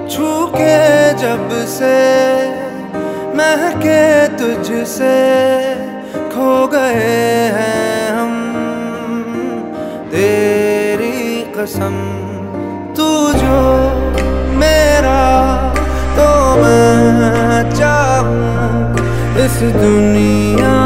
छू के जब से महके तुझसे खो गए हैं हम। तेरी कसम तू जो मेरा तो मैं चाहूं इस दुनिया